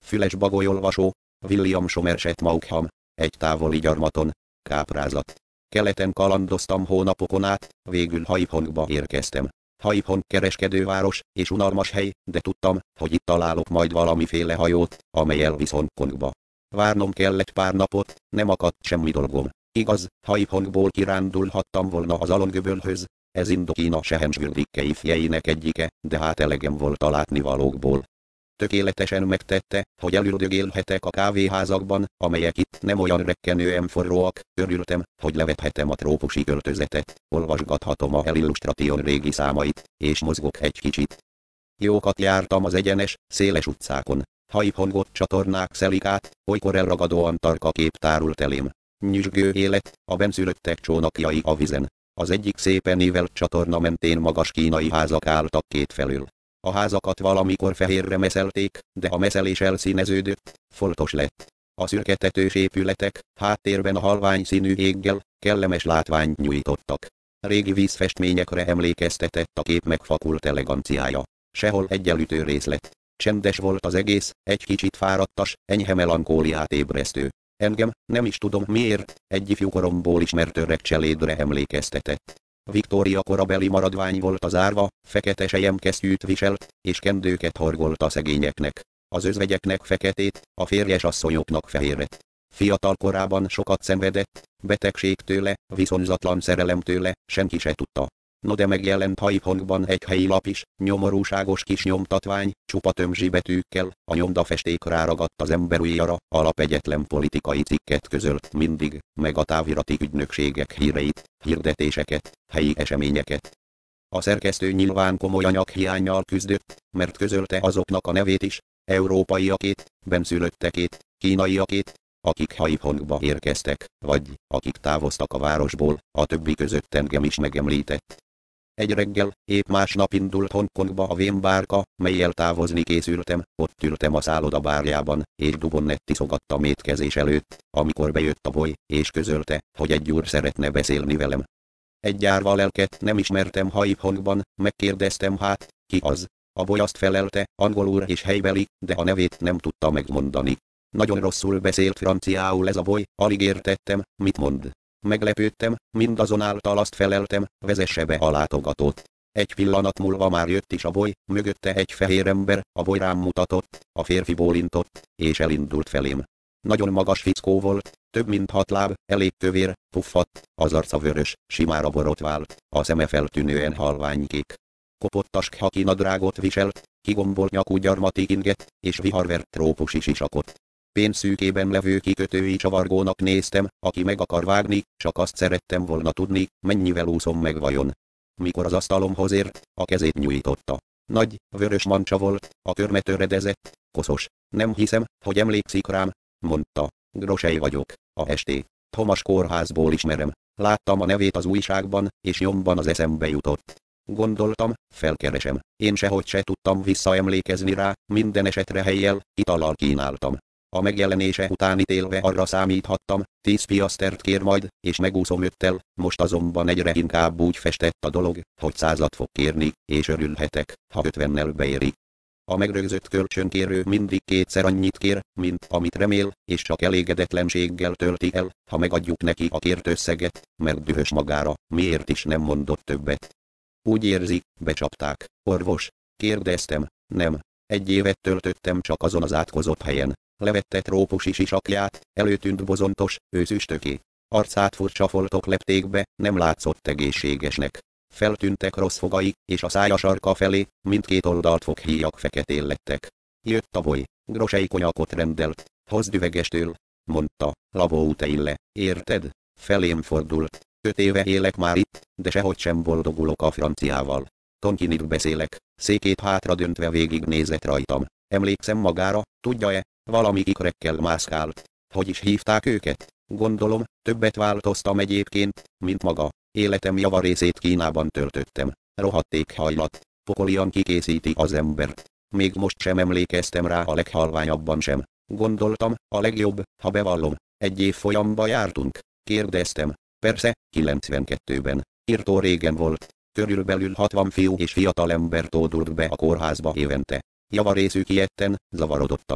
füles bagolyolvasó, William Somerset Maugham, egy távoli gyarmaton, káprázat. Keleten kalandoztam hónapokon át, végül Haiphongba érkeztem. Haiphong kereskedőváros és unalmas hely, de tudtam, hogy itt találok majd valamiféle hajót, amely elvisz Hongkongba. Várnom kellett pár napot, nem akadt semmi dolgom. Igaz, Haiphongból kirándulhattam volna az Alongöbölhöz, ez Indokína sehensvüldikkei fjeinek egyike, de hát elegem volt a látnivalókból. Tökéletesen megtette, hogy elüldögélhetek a kávéházakban, amelyek itt nem olyan rekkenően forróak, örültem, hogy levethetem a trópusi költözetet, olvasgathatom a Illustration régi számait, és mozgok egy kicsit. Jókat jártam az egyenes, széles utcákon. Haiphongot csatornák szelik át, olykor elragadóan tarka kép tárult elém. Nyüzsgő élet, a benszülöttek csónakjai a vizen. Az egyik szépen ívelt csatorna mentén magas kínai házak álltak kétfelől. A házakat valamikor fehérre meszelték, de a meszelés elszíneződött, foltos lett. A szürketetős épületek, háttérben a halvány színű éggel, kellemes látványt nyújtottak. Régi vízfestményekre emlékeztetett a kép megfakult eleganciája. Sehol egy elütő részlet. Csendes volt az egész, egy kicsit fáradtas, enyhe melankóliát ébresztő. Engem, nem is tudom miért, egy ifjúkoromból ismert öreg cselédre emlékeztetett. Viktória korabeli maradvány volt az árva, fekete selyemkesztyűt viselt, és kendőket horgolt a szegényeknek. Az özvegyeknek feketét, a férjes asszonyoknak fehéret. Fiatal korában sokat szenvedett, betegségtőle, viszonyzatlan szerelemtőle, senki se tudta. No de megjelent Haiphongban egy helyi lap is, nyomorúságos kis nyomtatvány, csupa tömzsi betűkkel, a nyomdafesték ráragadt az ember ujjara, alapegyetlen politikai cikket közölt mindig, meg a távirati ügynökségek híreit, hirdetéseket, helyi eseményeket. A szerkesztő nyilván komoly anyaghiánnyal küzdött, mert közölte azoknak a nevét is, európaiakét, benszülöttekét, kínaiakét, akik Haiphongba érkeztek, vagy akik távoztak a városból, a többi között engem is megemlített. Egy reggel, épp másnap indult Hongkongba a vénbárka, mellyel távozni készültem, ott ültem a szálloda bárjában, és Dubonnet iszogattam étkezés előtt, amikor bejött a boly, és közölte, hogy egy úr szeretne beszélni velem. Egy árva lelket nem ismertem Haiphongban, megkérdeztem hát, ki az? A boly azt felelte, angol úr és helybeli, de a nevét nem tudta megmondani. Nagyon rosszul beszélt franciául ez a boly, alig értettem, mit mond. Meglepődtem, mindazonáltal azt feleltem, vezesse be a látogatót. Egy pillanat múlva már jött is a boly, mögötte egy fehér ember, a boly rám mutatott, a férfi bólintott, és elindult felém. Nagyon magas fickó volt, több mint 6 láb, elég kövér, puffadt, az arca vörös, simára borotvált, a szeme feltűnően halványkék. Kopottas khaki nadrágot viselt, kigombolt nyakú gyarmati inget, és viharvert trópusi sisakot. Pénzszűkében levő kikötői csavargónak néztem, aki meg akar vágni, csak azt szerettem volna tudni, mennyivel úszom meg vajon. Mikor az asztalomhoz ért, a kezét nyújtotta. Nagy, vörös mancsa volt, a körme töredezett, koszos. Nem hiszem, hogy emlékszik rám, mondta. Grosei vagyok, a St. Thomas kórházból ismerem. Láttam a nevét az újságban, és nyomban az eszembe jutott. Gondoltam, felkeresem. Én sehogy se tudtam visszaemlékezni rá, minden esetre helyjel, itallal kínáltam. A megjelenése után ítélve arra számíthattam, 10 piasztert kér majd, és megúszom 5-tel, most azonban egyre inkább úgy festett a dolog, hogy 100-at fog kérni, és örülhetek, ha 50-nel beéri. A megrögzött kölcsönkérő mindig 2-szer annyit kér, mint amit remél, és csak elégedetlenséggel tölti el, ha megadjuk neki a kért összeget, mert dühös magára, miért is nem mondott többet. Úgy érzi, becsapták. Orvos? Kérdeztem. Nem. 1 évet töltöttem csak azon az átkozott helyen. Levette trópusi sisakját, előtűnt bozontos, őszüstöké. Arcát furcsa foltok lepték be, nem látszott egészségesnek. Feltűntek rossz fogai, és a szája sarka felé, mindkét oldalt foghíjak feketén lettek. Jött a boly. Grosei konyakot rendelt. Hozd üvegestől, mondta. Lavó Teille, érted? Felém fordult. 5 éve élek már itt, de sehogy sem boldogulok a franciával. Tonkinit beszélek, székét hátra döntve végignézett rajtam. Emlékszem magára, tudja-e, valami ikrekkel mászkált. Hogy is hívták őket? Gondolom, többet változtam egyébként, mint maga. Életem javarészét Kínában töltöttem. Rohadt éghajlat, pokolian kikészíti az embert. Még most sem emlékeztem rá a leghalványabban sem. Gondoltam, a legjobb, ha bevallom. 1 év folyamba jártunk? Kérdeztem. Persze, 92-ben. Írtó régen volt. Körülbelül 60 fiú és fiatal ember tódult be a kórházba évente. Javarészük ilyetten, zavarodottan.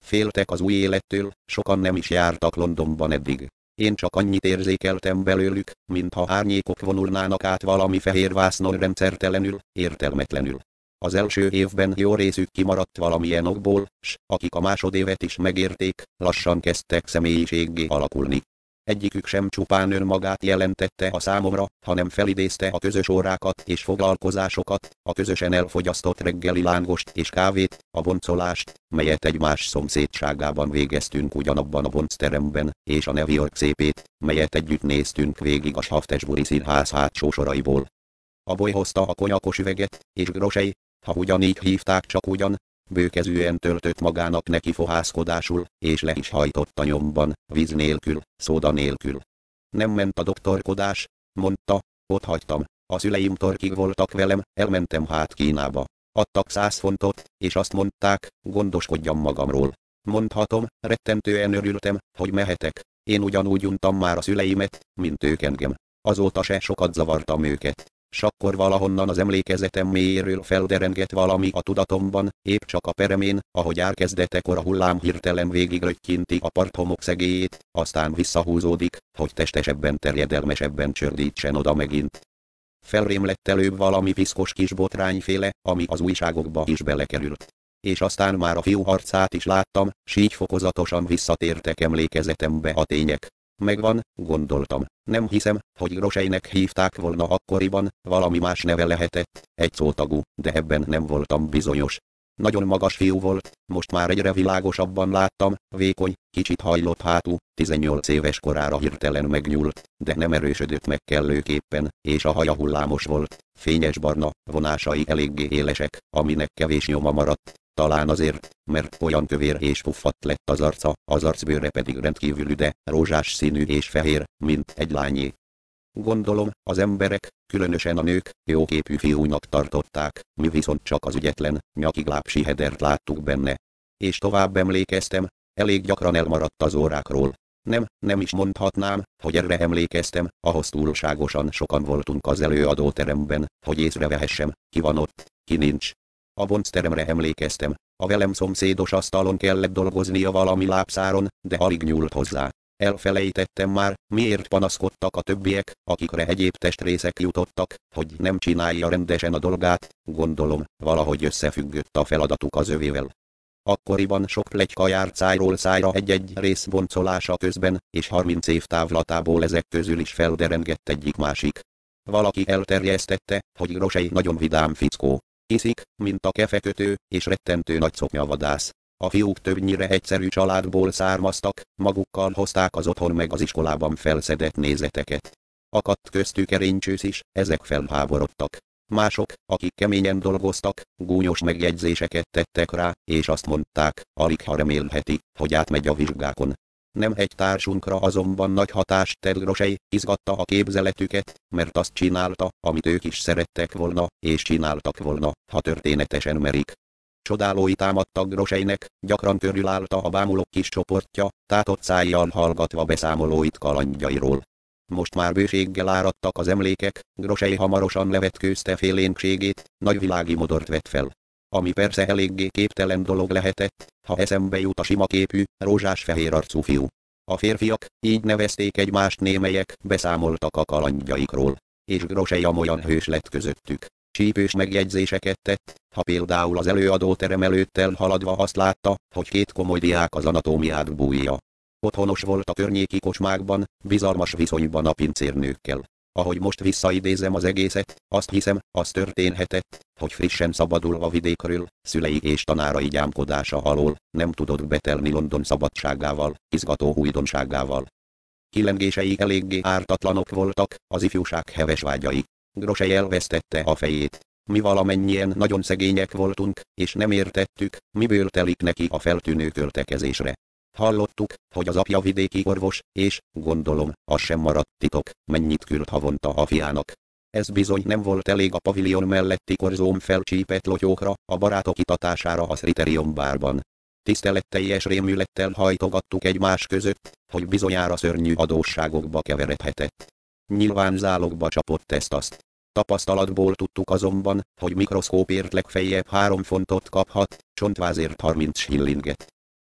Féltek az új élettől, sokan nem is jártak Londonban eddig. Én csak annyit érzékeltem belőlük, mintha árnyékok vonulnának át valami fehér vásznon rendszertelenül, értelmetlenül. Az első évben jó részük kimaradt valamilyen okból, s akik a másodévet is megérték, lassan kezdtek személyiséggé alakulni. Egyikük sem csupán önmagát jelentette a számomra, hanem felidézte a közös órákat és foglalkozásokat, a közösen elfogyasztott reggeli lángost és kávét, a boncolást, melyet egymás szomszédságában végeztünk ugyanabban a boncteremben, és a New York szépét, melyet együtt néztünk végig a Shaftesbury színház hátsó soraiból. A boly hozta a konyakos üveget, és Grossey, ha ugyanígy hívták csak ugyan, bőkezűen töltött magának neki fohászkodásul, és le is hajtott a nyomban, víz nélkül, szóda nélkül. Nem ment a doktorkodás, mondta, ott hagytam, a szüleim torkig voltak velem, elmentem hát Kínába. Adtak 100 fontot, és azt mondták, gondoskodjam magamról. Mondhatom, rettentően örültem, hogy mehetek. Én ugyanúgy untam már a szüleimet, mint ők engem. Azóta se sokat zavartam őket. S akkor valahonnan az emlékezetem mélyéről felderengett valami a tudatomban, épp csak a peremén, ahogy árkezdetekor a hullám hirtelen végigröttyinti a parthomok szegélyét, aztán visszahúzódik, hogy testesebben terjedelmesebben csördítsen oda megint. Felrém lett előbb valami piszkos kis botrányféle, ami az újságokba is belekerült. És aztán már a fiú arcát is láttam, s így fokozatosan visszatértek emlékezetembe a tények. Megvan, gondoltam. Nem hiszem, hogy Grosseynek hívták volna akkoriban, valami más neve lehetett, egy szótagú, de ebben nem voltam bizonyos. Nagyon magas fiú volt, most már egyre világosabban láttam, vékony, kicsit hajlott hátú, 18 éves korára hirtelen megnyúlt, de nem erősödött meg kellőképpen, és a haja hullámos volt, fényes barna, vonásai eléggé élesek, aminek kevés nyoma maradt. Talán azért, mert olyan kövér és puffadt lett az arca, az arcbőre pedig rendkívül üde, rózsás színű és fehér, mint egy lányé. Gondolom, az emberek, különösen a nők, jóképű fiúnak tartották, mi viszont csak az ügyetlen, nyakig lápsi hedert láttuk benne. És tovább emlékeztem, elég gyakran elmaradt az órákról. Nem is mondhatnám, hogy erre emlékeztem, ahhoz túlságosan sokan voltunk az előadóteremben, hogy észrevehessem, ki van ott, ki nincs. A boncteremre emlékeztem, a velem szomszédos asztalon kellett dolgoznia valami lábszáron, de alig nyúlt hozzá. Elfelejtettem már, miért panaszkodtak a többiek, akikre egyéb testrészek jutottak, hogy nem csinálja rendesen a dolgát, gondolom, valahogy összefüggött a feladatuk az övével. Akkoriban sok pletyka járt szájról szájra egy-egy rész boncolása közben, és 30 év távlatából ezek közül is felderengett egyik másik. Valaki elterjesztette, hogy Grossey nagyon vidám fickó. Iszik, mint a kefekötő, és rettentő nagy szoknyavadász. A fiúk többnyire egyszerű családból származtak, magukkal hozták az otthon meg az iskolában felszedett nézeteket. Akadt köztük erénycsősz is, ezek felháborodtak. Mások, akik keményen dolgoztak, gúnyos megjegyzéseket tettek rá, és azt mondták, aligha remélheti, hogy átmegy a vizsgákon. Nem egy társunkra azonban nagy hatást tett Grossey, izgatta a képzeletüket, mert azt csinálta, amit ők is szerettek volna, és csináltak volna, ha történetesen merik. Csodálói támadtak Grosseynek, gyakran körülállta a bámulók kis csoportja, tátott szájjal hallgatva beszámolóit kalandjairól. Most már bőséggel áradtak az emlékek, Grossey hamarosan levetkőzte félénkségét, nagyvilági modort vett fel. Ami persze eléggé képtelen dolog lehetett, ha eszembe jut a sima képű, rózsás-fehér arcú fiú. A férfiak, így nevezték egymást némelyek, beszámoltak a kalandjaikról, és Grossey amolyan hős lett közöttük. Csípős megjegyzéseket tett, ha például az előadóterem előtt elhaladva azt látta, hogy két komoly diák az anatómiát bújja. Otthonos volt a környéki kocsmákban, bizalmas viszonyban a pincérnőkkel. Ahogy most visszaidézem az egészet, azt hiszem, az történhetett, hogy frissen szabadulva vidékről, szülei és tanárai gyámkodása alól, nem tudott betelni London szabadságával, izgató újdonságával. Kilengései eléggé ártatlanok voltak, az ifjúság heves vágyai. Grossey elvesztette a fejét. Mi valamennyien nagyon szegények voltunk, és nem értettük, miből telik neki a feltűnő költekezésre. Hallottuk, hogy az apja vidéki orvos, és, gondolom, az sem maradt titok, mennyit küld havonta a fiának. Ez bizony nem volt elég a paviljon melletti korzón felcsípett lotyókra, a barátok itatására a Criterion bárban. Tiszteletteljes rémülettel hajtogattuk egymás között, hogy bizonyára szörnyű adósságokba keveredhetett. Nyilván zálogba csapott ezt-azt. Tapasztalatból tudtuk azonban, hogy mikroszkópért legfeljebb 3 fontot kaphat, csontvázért 30 shillinget.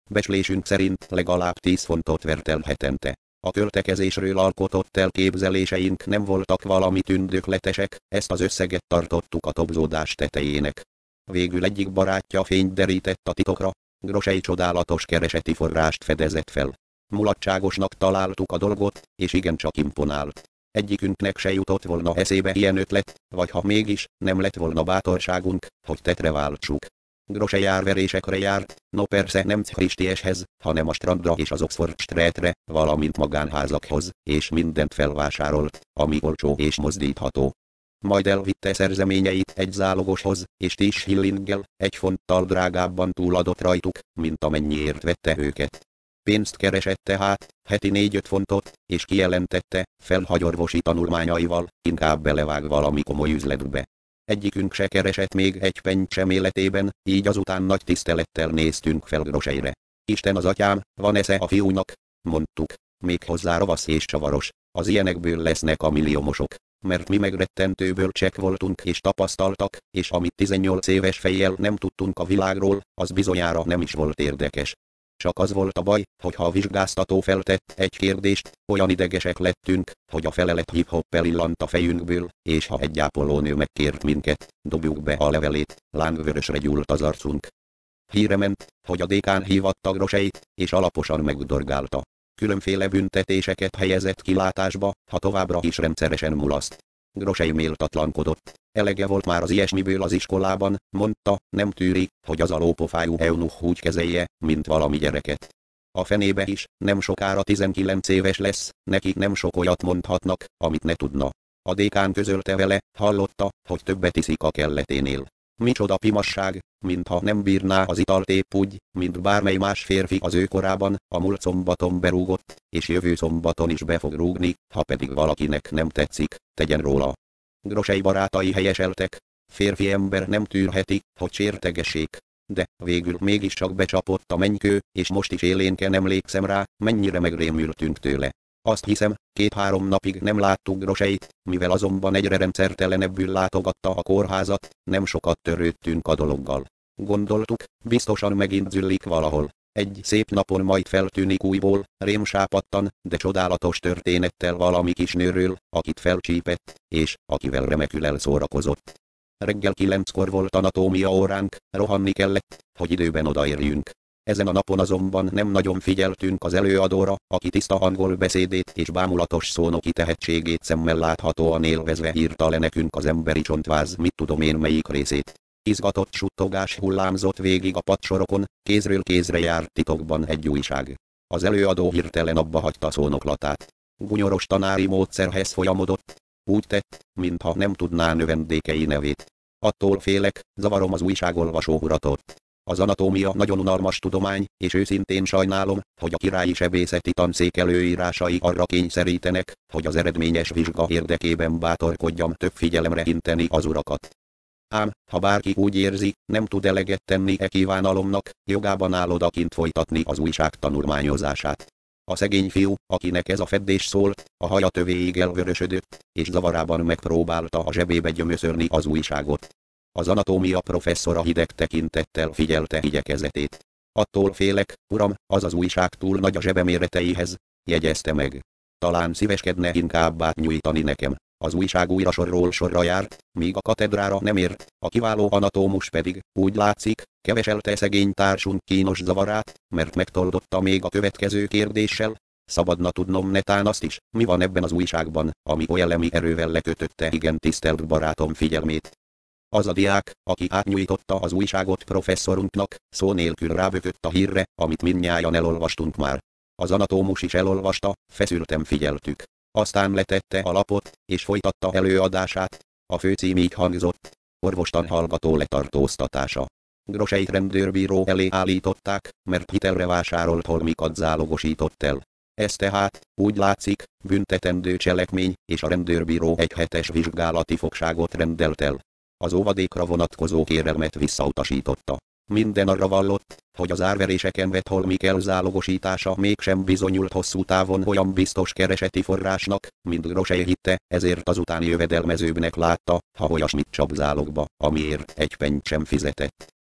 Becslésünk szerint legalább 10 fontot vert el hetente. A költekezésről alkotott elképzeléseink nem voltak valami tündökletesek, ezt az összeget tartottuk a tobzódás tetejének. Végül egyik barátja fényt derített a titokra, Grosei csodálatos kereseti forrást fedezett fel. Mulatságosnak találtuk a dolgot, és igencsak imponált. Egyikünknek se jutott volna eszébe ilyen ötlet, vagy ha mégis, nem lett volna bátorságunk, hogy tetre váltsuk. Grosei árverésekre járt, no persze nem Christieshez, hanem a strandra és az Oxford Streetre, valamint magánházakhoz, és mindent felvásárolt, ami olcsó és mozdítható. Majd elvitte szerzeményeit egy zálogoshoz, és 10 shillinggel, 1 fonttal drágábban túladott rajtuk, mint amennyiért vette őket. Pénzt keresett tehát, heti 4-5 fontot, és kijelentette, felhagy orvosi tanulmányaival, inkább belevág valami komoly üzletbe. Egyikünk se keresett még egy pennyt sem életében, így azután nagy tisztelettel néztünk fel Groseire. Isten az atyám, van esze a fiúnak, mondtuk, még hozzá ravasz és csavaros, az ilyenekből lesznek a milliómosok. Mert mi megrettentő bölcsek voltunk és tapasztaltak, és amit 18 éves fejjel nem tudtunk a világról, az bizonyára nem is volt érdekes. Csak az volt a baj, hogy ha a vizsgáztató feltett egy kérdést, olyan idegesek lettünk, hogy a felelet hip-hop illant a fejünkből, és ha egy ápolónő megkért minket, dobjuk be a levelét, lángvörösre gyúlt az arcunk. Híre ment, hogy a dékán hívatta Groseit, és alaposan megdorgálta. Különféle büntetéseket helyezett kilátásba, ha továbbra is rendszeresen mulaszt. Grosei méltatlankodott. Elege volt már az ilyesmiből az iskolában, mondta, nem tűri, hogy az a lópofájú eunuch úgy kezelje, mint valami gyereket. A fenébe is, nem sokára 19 éves lesz, neki nem sok olyat mondhatnak, amit ne tudna. A dékán közölte vele, hallotta, hogy többet iszik a kelleténél. Micsoda pimasság, mintha nem bírná az italt épp úgy, mint bármely más férfi az ő korában, a múlt szombaton berúgott, és jövő szombaton is be fog rúgni, ha pedig valakinek nem tetszik, tegyen róla. Grosei barátai helyeseltek, férfi ember nem tűrheti, hogy sértegessék. De végül mégiscsak becsapott a mennykő, és most is élénken emlékszem rá, mennyire megrémültünk tőle. Azt hiszem, 2-3 napig nem láttuk Groseit, mivel azonban egyre rendszertelenebbül látogatta a kórházat, nem sokat törődtünk a dologgal. Gondoltuk, biztosan megint züllik valahol. Egy szép napon majd feltűnik újból, rémsápattan, de csodálatos történettel valami kis nőről, akit felcsípett, és akivel remekül elszórakozott. Reggel 9-kor volt anatómia óránk, rohanni kellett, hogy időben odaérjünk. Ezen a napon azonban nem nagyon figyeltünk az előadóra, aki tiszta angol beszédét és bámulatos szónoki tehetségét szemmel láthatóan élvezve írta le nekünk az emberi csontváz mit tudom én melyik részét. Izgatott suttogás hullámzott végig a padsorokon, kézről kézre járt titokban egy újság. Az előadó hirtelen abba hagyta szónoklatát. Gunyoros tanári módszerhez folyamodott. Úgy tett, mintha nem tudná növendékei nevét. Attól félek, zavarom az újságolvasó uratot. Az anatómia nagyon unalmas tudomány, és őszintén sajnálom, hogy a királyi sebészeti tanszék előírásai arra kényszerítenek, hogy az eredményes vizsga érdekében bátorkodjam több figyelemre inteni az urakat. Ám, ha bárki úgy érzi, nem tud eleget tenni e kívánalomnak, jogában áll odakint folytatni az újság tanulmányozását. A szegény fiú, akinek ez a feddés szólt, a haja tövéig elvörösödött, és zavarában megpróbálta a zsebébe gyömöszörni az újságot. Az anatómia professzora hideg tekintettel figyelte igyekezetét. Attól félek, uram, az az újság túl nagy a zsebe méreteihez, jegyezte meg. Talán szíveskedne inkább átnyújtani nekem. Az újság újra sorról sorra járt, míg a katedrára nem ért, a kiváló anatómus pedig, úgy látszik, keveselte szegény társunk kínos zavarát, mert megtoldotta még a következő kérdéssel. Szabadna tudnom netán azt is, mi van ebben az újságban, ami oly elemi erővel lekötötte igen tisztelt barátom figyelmét. Az a diák, aki átnyújtotta az újságot professzorunknak, szó nélkül rábökött a hírre, amit mindnyájan elolvastunk már. Az anatómus is elolvasta, feszülten figyeltük. Aztán letette a lapot, és folytatta előadását. A főcím így hangzott: orvostan hallgató letartóztatása. Groseit rendőrbíró elé állították, mert hitelre vásárolt holmikat zálogosított el. Ez tehát, úgy látszik, büntetendő cselekmény, és a rendőrbíró egy hetes vizsgálati fogságot rendelt el. Az óvadékra vonatkozó kérelmet visszautasította. Minden arra vallott, hogy az árveréseken vett holmik elzálogosítása mégsem bizonyult hosszú távon olyan biztos kereseti forrásnak, mint Grosei hitte, ezért azután jövedelmezőbbnek látta, ha olyasmit csap zálogba, amiért egy pennyt sem fizetett.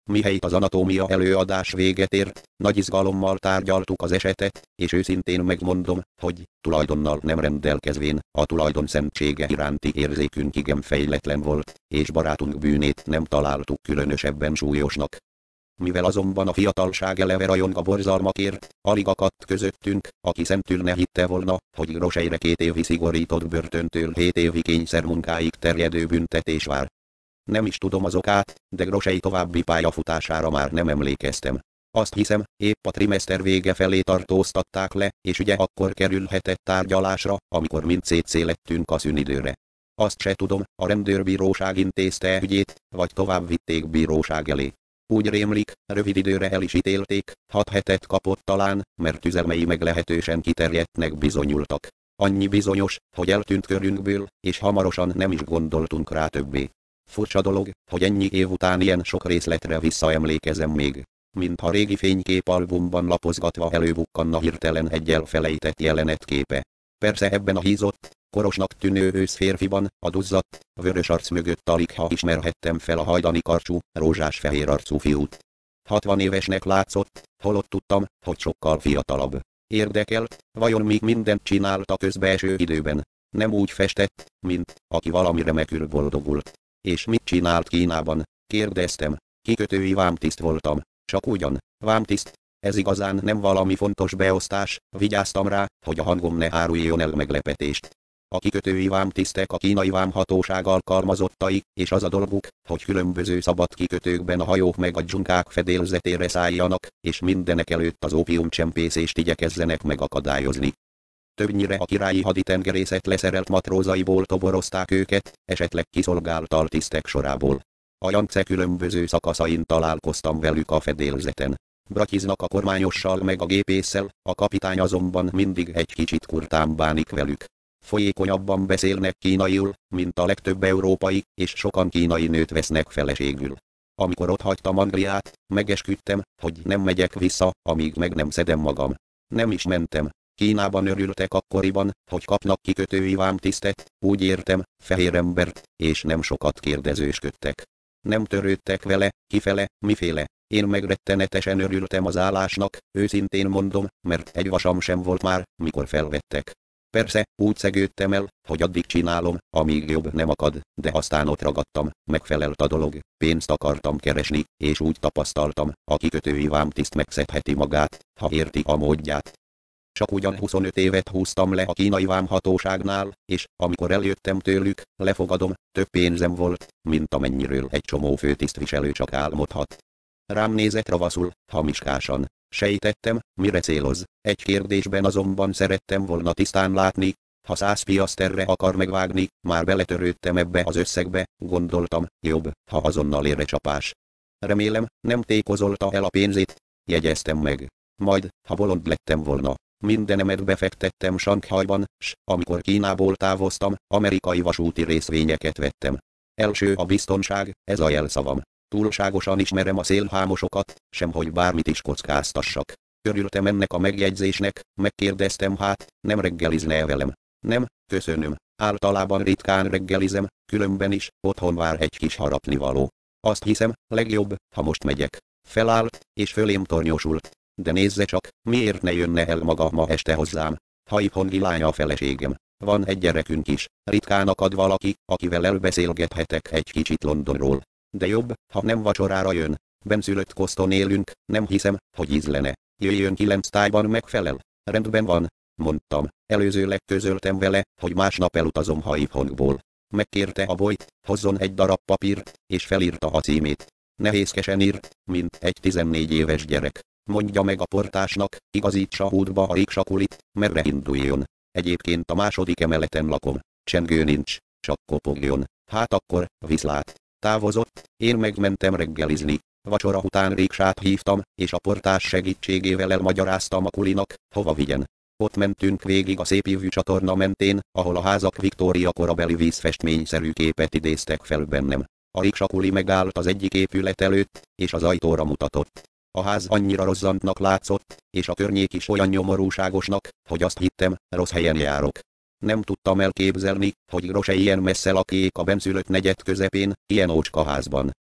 Mihelyt az anatómia előadás véget ért, nagy izgalommal tárgyaltuk az esetet, és őszintén megmondom, hogy, tulajdonnal nem rendelkezvén, a tulajdon szentsége iránti érzékünk igen fejletlen volt, és barátunk bűnét nem találtuk különösebben súlyosnak. Mivel azonban a fiatalság eleve rajong a borzalmakért, alig akadt közöttünk, aki szentül ne hitte volna, hogy Groseire 2 évi szigorított börtöntől 7 évi kényszermunkáig terjedő büntetés vár. Nem is tudom az okát, de Grosei további pályafutására már nem emlékeztem. Azt hiszem, épp a trimester vége felé tartóztatták le, és ugye akkor kerülhetett tárgyalásra, amikor mind szétszélettünk a szünidőre. Azt se tudom, a rendőrbíróság intézte ügyét, vagy tovább vitték bíróság elé. Úgy rémlik, rövid időre el is ítélték, 6 hetet kapott talán, mert üzelmei meglehetősen kiterjedtnek bizonyultak. Annyi bizonyos, hogy eltűnt körünkből, és hamarosan nem is gondoltunk rá többé. Furcsa dolog, hogy ennyi év után ilyen sok részletre visszaemlékezem még. Mintha régi fényképalbumban lapozgatva előbukkanna hirtelen egy elfelejtett jelenetképe. Persze ebben a hízott, korosnak tűnő őszférfiban, a duzzadt, vörös arc mögött aligha ismerhettem fel a hajdani karcsú, rózsás-fehér arcú fiút. 60 évesnek látszott, holott tudtam, hogy sokkal fiatalabb. Érdekelt, vajon még mindent csinált a közbeeső időben. Nem úgy festett, mint aki valami remekül boldogult. És mit csinált Kínában? Kérdeztem. Kikötői vámtiszt voltam. Csak ugyan, vámtiszt. Ez igazán nem valami fontos beosztás, vigyáztam rá, hogy a hangom ne áruljon el meglepetést. A kikötői vámtisztek a kínai vámhatóság alkalmazottai, és az a dolguk, hogy különböző szabad kikötőkben a hajók meg a dzsunkák fedélzetére szálljanak, és mindenek előtt az ópiumcsempészést igyekezzenek megakadályozni. Többnyire a királyi haditengerészet leszerelt matrózaiból toborozták őket, esetleg kiszolgált altisztek sorából. A Jangce különböző szakaszain találkoztam velük a fedélzeten. Bratyiznak a kormányossal meg a gépésszel, a kapitány azonban mindig egy kicsit kurtán bánik velük. Folyékonyabban beszélnek kínaiul, mint a legtöbb európai, és sokan kínai nőt vesznek feleségül. Amikor otthagytam Angliát, megesküdtem, hogy nem megyek vissza, amíg meg nem szedem magam. Nem is mentem. Kínában örültek akkoriban, hogy kapnak kikötői vámtisztet, úgy értem, fehér embert, és nem sokat kérdezősködtek. Nem törődtek vele, kifele, miféle. Én meg rettenetesen örültem az állásnak, őszintén mondom, mert egy vasam sem volt már, mikor felvettek. Persze, úgy szegődtem el, hogy addig csinálom, amíg jobb nem akad, de aztán ott ragadtam, megfelelt a dolog, pénzt akartam keresni, és úgy tapasztaltam, a kikötői vámtiszt megszedheti magát, ha érti a módját. Csak ugyan 25 évet húztam le a kínai vámhatóságnál, és amikor eljöttem tőlük, lefogadom, több pénzem volt, mint amennyiről egy csomó főtisztviselő csak álmodhat. Rám nézett ravaszul, hamiskásan. Sejtettem, mire céloz. Egy kérdésben azonban szerettem volna tisztán látni, ha 100 piaszterre akar megvágni, már beletörődtem ebbe az összegbe, gondoltam, jobb, ha azonnal ér csapás. Remélem, nem tékozolta el a pénzét, jegyeztem meg. Majd, ha bolond lettem volna, mindenemet befektettem Sanghajban, s amikor Kínából távoztam, amerikai vasúti részvényeket vettem. Első a biztonság, ez a jelszavam. Túlságosan ismerem a szélhámosokat, semhogy bármit is kockáztassak. Örültem ennek a megjegyzésnek, megkérdeztem hát, nem reggelizne velem. Nem, köszönöm, általában ritkán reggelizem, különben is, otthon vár egy kis harapnivaló. Azt hiszem, legjobb, ha most megyek. Felállt, és fölém tornyosult. De nézze csak, miért ne jönne el maga ma este hozzám? Haipon lánya a feleségem. Van egy gyerekünk is, ritkán akad valaki, akivel elbeszélgethetek egy kicsit Londonról. De jobb, ha nem vacsorára jön. Benszülött koszton élünk, nem hiszem, hogy ízlene. Jöjjön 9 tájban megfelel. Rendben van, mondtam. Előzőleg közöltem vele, hogy másnap elutazom Haiphongból. Megkérte a bolyt, hozzon egy darab papírt, és felírta a címét. Nehézkesen írt, mint egy 14 éves gyerek. Mondja meg a portásnak, igazítsa útba a riksakulit, merre induljon. Egyébként a második emeleten lakom. Csengő nincs, csak kopogjon. Hát akkor, viszlát. Távozott, én megmentem reggelizni. Vacsora után riksát hívtam, és a portás segítségével elmagyaráztam a kulinak, hova vigyen. Ott mentünk végig a szépívű csatorna mentén, ahol a házak Viktória korabeli vízfestményszerű képet idéztek fel bennem. A riksakuli megállt az egyik épület előtt, és az ajtóra mutatott. A ház annyira rozzantnak látszott, és a környék is olyan nyomorúságosnak, hogy azt hittem, rossz helyen járok. Nem tudtam elképzelni, hogy Grose ilyen messze lakjék a benszülött negyed közepén, ilyen ócska házban.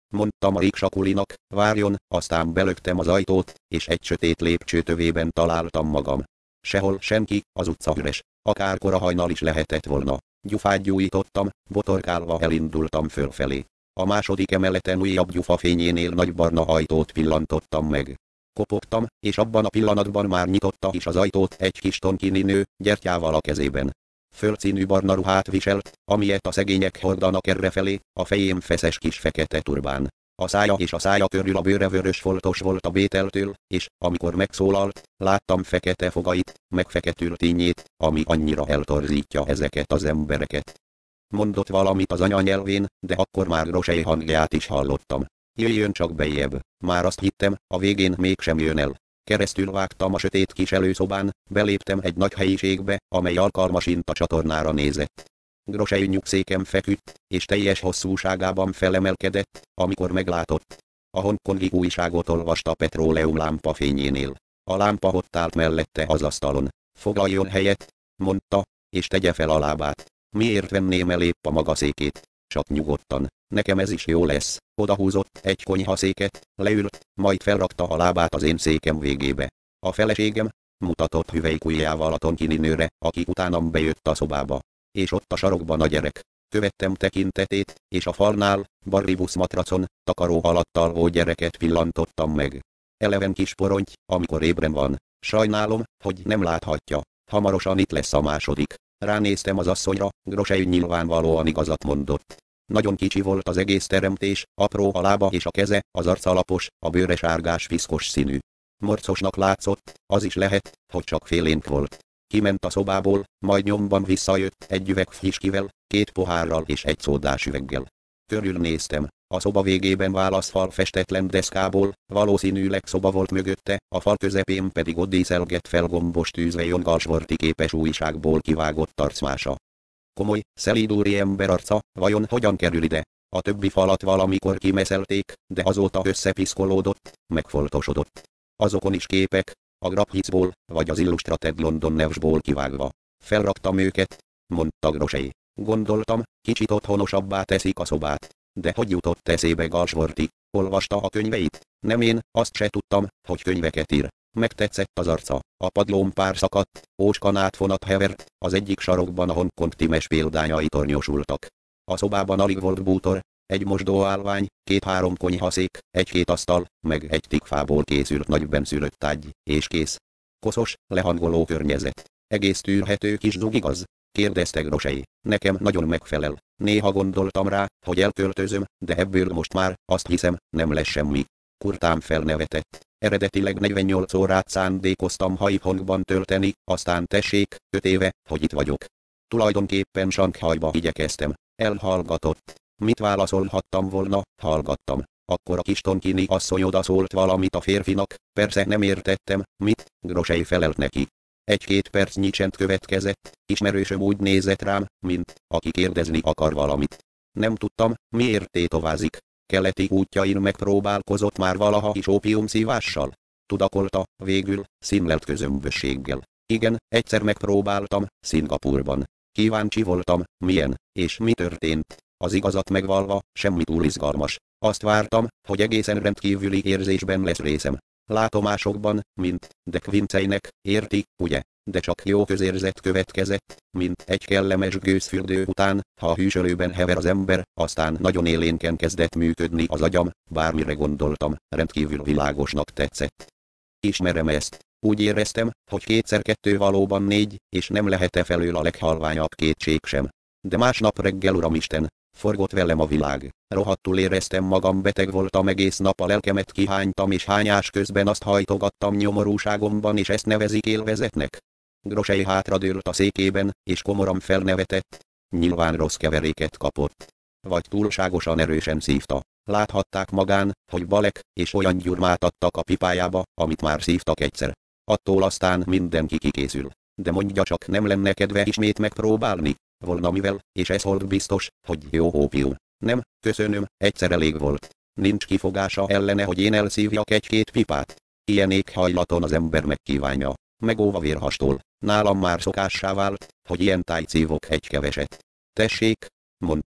mondtam a riksakulinak, várjon, aztán belöktem az ajtót, és egy sötét lépcső tövében találtam magam. Sehol senki, az utca üres, akárkora hajnal is lehetett volna. Gyufát gyújtottam, botorkálva elindultam fölfelé. A második emeleten újabb gyufa fényénél nagy barna ajtót pillantottam meg. Kopogtam, és abban a pillanatban már nyitotta is az ajtót egy kis tonkini nő, gyertyával a kezében. Földszínű barna ruhát viselt, amilyet a szegények hordanak errefelé, a fején feszes kis fekete turbán. A szája és a szája körül a bőre vörös foltos volt a bételtől, és, amikor megszólalt, láttam fekete fogait, meg feketül tínjét, ami annyira eltorzítja ezeket az embereket. Mondott valamit az anyanyelvén, de akkor már Grosej hangját is hallottam. Jöjjön csak bejjebb, már azt hittem, a végén mégsem jön el. Keresztül vágtam a sötét kis előszobán, beléptem egy nagy helyiségbe, amely alkalmasint a csatornára nézett. Grosej nyugszéken feküdt, és teljes hosszúságában felemelkedett, amikor meglátott. A hongkongi újságot olvasta petróleum lámpa fényénél. A lámpa ott állt mellette az asztalon. Foglaljon helyet, mondta, és tegye fel a lábát. Miért venném el épp a maga székét? Csak nyugodtan, nekem ez is jó lesz. Odahúzott egy konyhaszéket, leült, majd felrakta a lábát az én székem végébe. A feleségem mutatott hüvelykujjával a tonkini nőre, aki utánam bejött a szobába. És ott a sarokban a gyerek. Követtem tekintetét, és a falnál, barribusz matracon, takaró alatt alvó gyereket pillantottam meg. Eleven kis poronty, amikor ébren van. Sajnálom, hogy nem láthatja. Hamarosan itt lesz a második. Ránéztem az asszonyra, Grosej nyilvánvalóan igazat mondott. Nagyon kicsi volt az egész teremtés, apró a lába és a keze, az arca lapos, a bőre sárgás piszkos színű. Morcosnak látszott, az is lehet, hogy csak félénk volt. Kiment a szobából, majd nyomban visszajött egy üveg whiskyvel, 2 pohárral és egy szódás üveggel. Körülnéztem, a szoba végében válaszfal festetlen deszkából, valószínűleg szoba volt mögötte, a fal közepén pedig ott díszelgett fel gombos tűzve Galsworthy képes újságból kivágott arcmása. Komoly, szelíd úriember arca, vajon hogyan kerül ide? A többi falat valamikor kimeszelték, de azóta összepiszkolódott, megfoltosodott. Azokon is képek, a Grabhitzból, vagy az Illustrated London Nevsból kivágva. Felraktam őket, mondta Grosej. Gondoltam, kicsit otthonosabbá teszik a szobát. De hogy jutott eszébe Galsworthy? Olvasta a könyveit? Nem én, azt se tudtam, hogy könyveket ír. Megtetszett az arca, a padlón pár szakadt, ócskán átfonat hevert, az egyik sarokban a Hongkong Times példányai tornyosultak. A szobában alig volt bútor, egy mosdóállvány, 2-3 konyhaszék, 1-2 asztal, meg egy tikfából készült nagy benszülött ágy, és kész. Koszos, lehangoló környezet. Egész tűrhető kis zug, igaz? Kérdezte Grosej. Nekem nagyon megfelel. Néha gondoltam rá, hogy elköltözöm, de ebből most már, azt hiszem, nem lesz semmi. Kurtám felnevetett. Eredetileg 48 órát szándékoztam Haiphongban tölteni, aztán tessék, 5 éve, hogy itt vagyok. Tulajdonképpen Sanghajba igyekeztem. Elhallgatott. Mit válaszolhattam volna, hallgattam. Akkor a kis tonkini asszony odaszólt valamit a férfinak, persze nem értettem, mit, Grosej felelt neki. 1-2 percnyi csend következett, ismerősöm úgy nézett rám, mint aki kérdezni akar valamit. Nem tudtam, miért tétovázik. Keleti útjain megpróbálkozott már valaha is ópiumszívással? Tudakolta, végül, színlelt közömbösséggel. Igen, egyszer megpróbáltam, Szingapúrban. Kíváncsi voltam, milyen, és mi történt. Az igazat megvalva, semmi túl izgalmas. Azt vártam, hogy egészen rendkívüli érzésben lesz részem. Látomásokban, mint de Quinceynek, érti, ugye? De csak jó közérzet következett, mint egy kellemes gőzfürdő után, ha a hűsölőben hever az ember, aztán nagyon élénken kezdett működni az agyam, bármire gondoltam, rendkívül világosnak tetszett. Ismerem ezt. Úgy éreztem, hogy 2x2 valóban 4, és nem lehet felől a leghalványabb kétség sem. De másnap reggel, uramisten, forgott velem a világ. Rohadtul éreztem magam, beteg voltam egész nap, a lelkemet kihánytam, és hányás közben azt hajtogattam nyomorúságomban, és ezt nevezik élvezetnek. Grosej hátradőlt a székében, és komoran felnevetett. Nyilván rossz keveréket kapott. Vagy túlságosan erősen szívta. Láthatták magán, hogy balek, és olyan gyurmát adtak a pipájába, amit már szívtak egyszer. Attól aztán mindenki kikészül. De mondja csak, nem lenne kedve ismét megpróbálni? Volna mivel, és ez hold biztos, hogy jó ópium. Nem, köszönöm, egyszer elég volt. Nincs kifogása ellene, hogy én elszívjak 1-2 pipát. Ilyen éghajlaton az ember megkívánja. Megóva vérhastól. Nálam már szokássá vált, hogy ilyen tájt szívok egy keveset. Tessék, mondtam,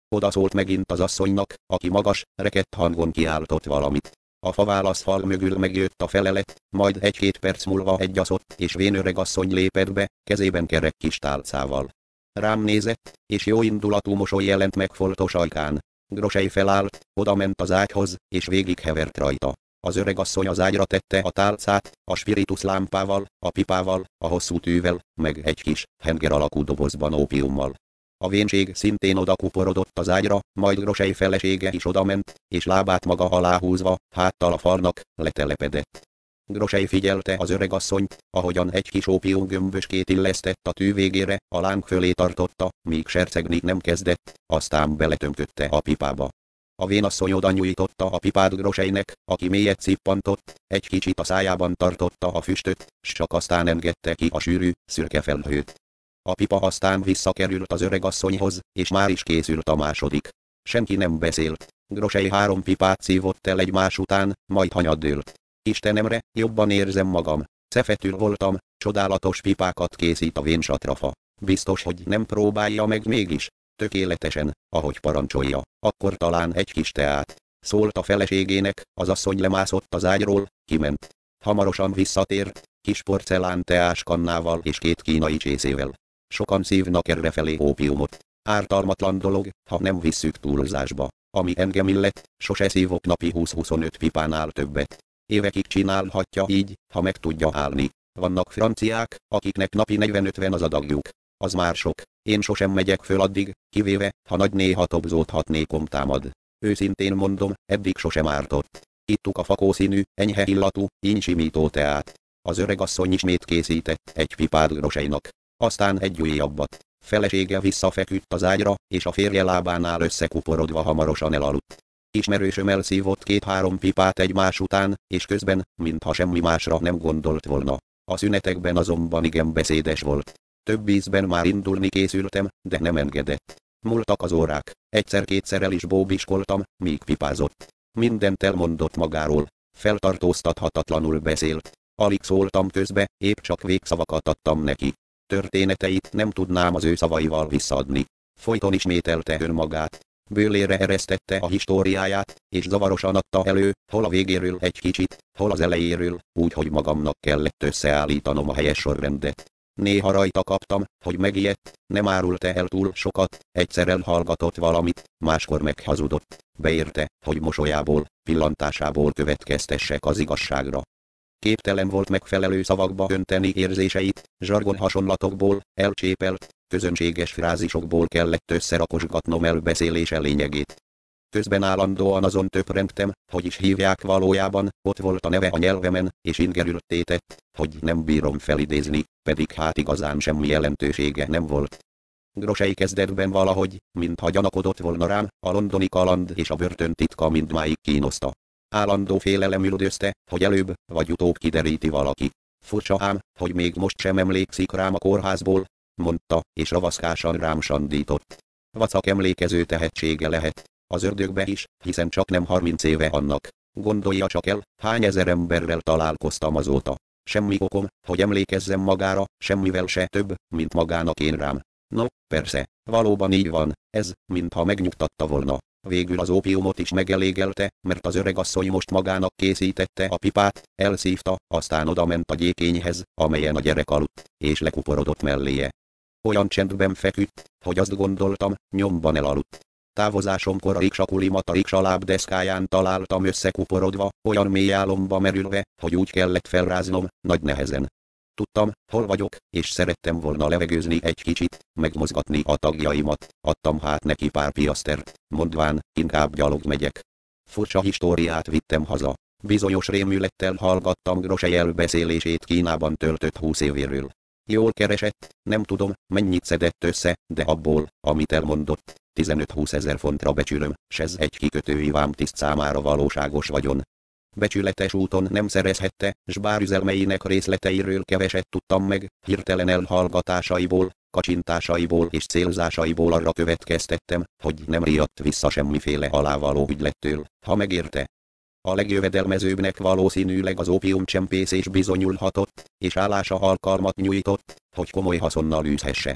Odaszólt megint az asszonynak, aki magas, rekedt hangon kiáltott valamit. A faválaszfal mögül megjött a felelet, majd 1-2 perc múlva egy aszott és vénöreg asszony lépett be, kezében kerek kis tálcával. Rám nézett, és jóindulatú mosoly jelent meg foltos ajkán. Grosej felállt, odament az ágyhoz, és végighevert rajta. Az öreg asszony az ágyra tette a tálcát, a spiritus lámpával, a pipával, a hosszú tűvel, meg egy kis, henger alakú dobozban ópiummal. A vénség szintén odakuporodott az ágyra, majd Grosej felesége is odament, és lábát maga alá húzva, háttal a falnak, letelepedett. Grosej figyelte az öreg asszonyt, ahogyan egy kis ópium gömböskét illesztett a tű végére, a láng fölé tartotta, míg sercegni nem kezdett, aztán beletömködte a pipába. A vénasszony oda nyújtotta a pipát Grosejnek, aki mélyet szippantott, egy kicsit a szájában tartotta a füstöt, s csak aztán engedte ki a sűrű, szürke felhőt. A pipa aztán visszakerült az öreg asszonyhoz, és már is készült a második. Senki nem beszélt. Grosej 3 pipát szívott el egymás után, majd hanyaddőlt. Istenemre, jobban érzem magam. Szefetül voltam, csodálatos pipákat készít a vén satrafa. Biztos, hogy nem próbálja meg mégis. Tökéletesen, ahogy parancsolja, akkor talán egy kis teát. Szólt a feleségének, az asszony lemászott az ágyról, kiment. Hamarosan visszatért, kis porcelán teás kannával és 2 kínai csészével. Sokan szívnak errefelé ópiumot. Ártalmatlan dolog, ha nem visszük túlzásba. Ami engem illet, sose szívok napi 20-25 pipánál többet. Évekig csinálhatja így, ha meg tudja állni. Vannak franciák, akiknek napi 40-50 az adagjuk. Az már sok. Én sosem megyek föl addig, kivéve, ha nagy néha tobzódhatnékom támad. Őszintén mondom, eddig sosem ártott. Ittuk a fakószínű, enyhe illatú, ínysimító teát. Az öreg asszony ismét készített egy pipát Grosejnak. Aztán egy újabbat. Felesége visszafeküdt az ágyra, és a férje lábánál összekuporodva hamarosan elaludt. Ismerősöm elszívott 2-3 pipát egymás után, és közben, mintha semmi másra nem gondolt volna. A szünetekben azonban igen beszédes volt. Több ízben már indulni készültem, de nem engedett. Múltak az órák, egyszer-kétszer el is bóbiskoltam, míg pipázott. Mindent elmondott magáról. Feltartóztathatatlanul beszélt. Alig szóltam közbe, épp csak végszavakat adtam neki. Történeteit nem tudnám az ő szavaival visszaadni. Folyton ismételte önmagát. Bőlére eresztette a históriáját, és zavarosan adta elő, hol a végéről egy kicsit, hol az elejéről, úgy, hogy magamnak kellett összeállítanom a helyes sorrendet. Néha rajta kaptam, hogy megijedt, nem árult el túl sokat, egyszer elhallgatott valamit, máskor meghazudott. Beérte, hogy mosolyából, pillantásából következtessek az igazságra. Képtelen volt megfelelő szavakba önteni érzéseit, zsargon hasonlatokból, elcsépelt, közönséges frázisokból kellett összerakosgatnom elbeszélése lényegét. Közben állandóan azon töprengtem, hogy is hívják valójában, ott volt a neve a nyelvemen, és ingerültté tett, hogy nem bírom felidézni, pedig hát igazán semmi jelentősége nem volt. Grosej kezdetben valahogy, mintha gyanakodott volna rám, a londoni kaland és a börtön titka mindmáig kínoszta. Állandó félelem üldözte, hogy előbb vagy utóbb kideríti valaki. Furcsa ám, hogy még most sem emlékszik rám a kórházból, mondta, és ravaszkásan rám sandított. Vacak emlékező tehetsége lehet. Az ördögbe is, hiszen csak nem 30 éve annak. Gondolja csak el, hány ezer emberrel találkoztam azóta. Semmi okom, hogy emlékezzem magára, semmivel se több, mint magának én rám. No, persze, valóban így van, ez, mintha megnyugtatta volna. Végül az ópiumot is megelégelte, mert az öreg asszony most magának készítette a pipát, elszívta, aztán odament a gyékényhez, amelyen a gyerek aludt, és lekuporodott melléje. Olyan csendben feküdt, hogy azt gondoltam, nyomban elaludt. Távozásomkor a riksakulimat a riksa lábdeszkáján találtam összekuporodva, olyan mély álomba merülve, hogy úgy kellett felráznom, nagy nehezen. Tudtam, hol vagyok, és szerettem volna levegőzni egy kicsit, megmozgatni a tagjaimat, adtam hát neki pár piasztert, mondván, inkább gyalog megyek. Furcsa históriát vittem haza. Bizonyos rémülettel hallgattam Grosej elbeszélését Kínában töltött 20 évéről. Jól keresett, nem tudom, mennyit szedett össze, de abból, amit elmondott, 15-20 ezer fontra becsülöm, s ez egy kikötői vámtiszt számára valóságos vagyon. Becsületes úton nem szerezhette, s bár üzelmeinek részleteiről keveset tudtam meg, hirtelen elhallgatásaiból, kacsintásaiból és célzásaiból arra következtettem, hogy nem riadt vissza semmiféle alávaló ügylettől, ha megérte. A legjövedelmezőbbnek valószínűleg az ópiumcsempészés bizonyulhatott, és állása alkalmat nyújtott, hogy komoly haszonnal űzhesse.